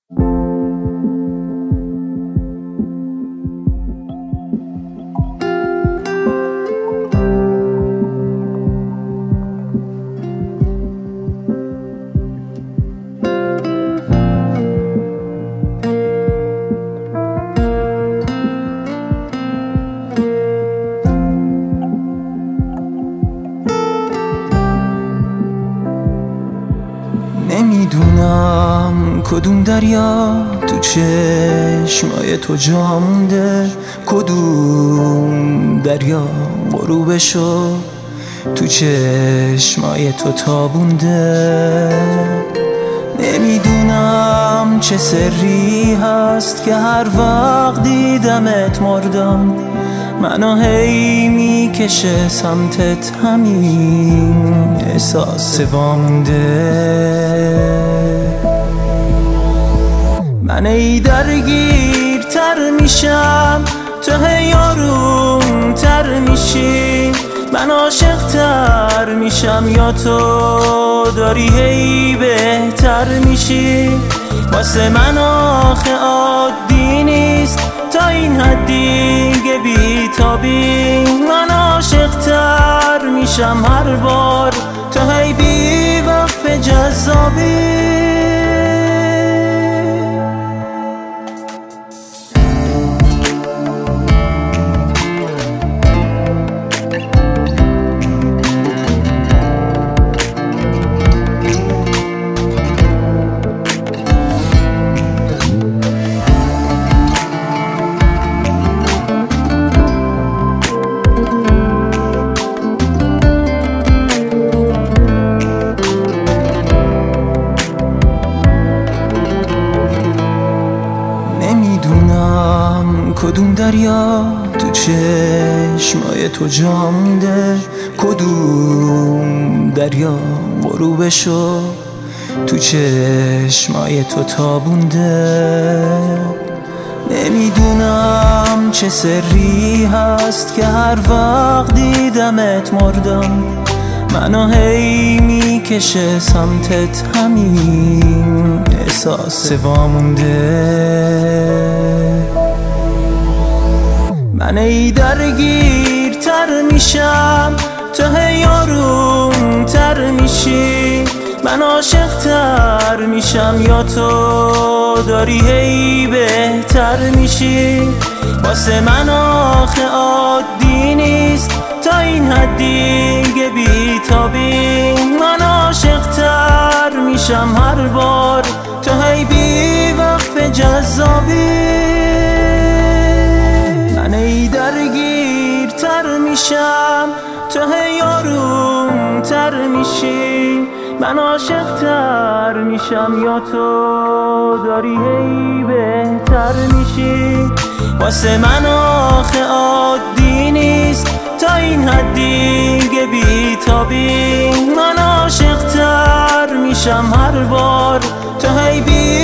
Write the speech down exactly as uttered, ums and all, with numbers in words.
نمیدونم کدوم دریا تو چشمای تو جا مونده، کدوم دریا غروبشو تو چشمای تو تابونده. نمیدونم چه سری هست که هر وقت دیدمت مردم، منو هی میکشه سمتت، همین احساس وامونده. من ای درگیر تر میشم، تو هی آروم تر میشی، من عاشق تر میشم یا تو داری هی بهتر میشی. واسه من آخه عادی نیست تا این حدی که بی تابی، من عاشق تر میشم هر بار تو هی بی وقف جذابی. کدوم دریا تو چشمای تو جا مونده، کدوم دریا غروبشو تو چشمای تو تابونده. نمیدونم چه سری هست که هر وقت دیدمت مردم، منو هی میکشه سمتت، همین احساس وامونده. من ای درگیر تر میشم، تو هی آروم تر میشی، من عاشق تر میشم یا تو داری هی بهتر میشی. واسه من آخه عادی نیست تا این حدی که بی تابی، من عاشق تر میشم هر بار تو هی بی وقف جذابی. من ای درگیر تر میشم، تو هی آروم تر میشی، من عاشق تر میشم یا تو داری هی بهتر میشی. واسه من آخه عادی نیست تا این حدی که بی تابی، من عاشق تر میشم هر بار تو هی بی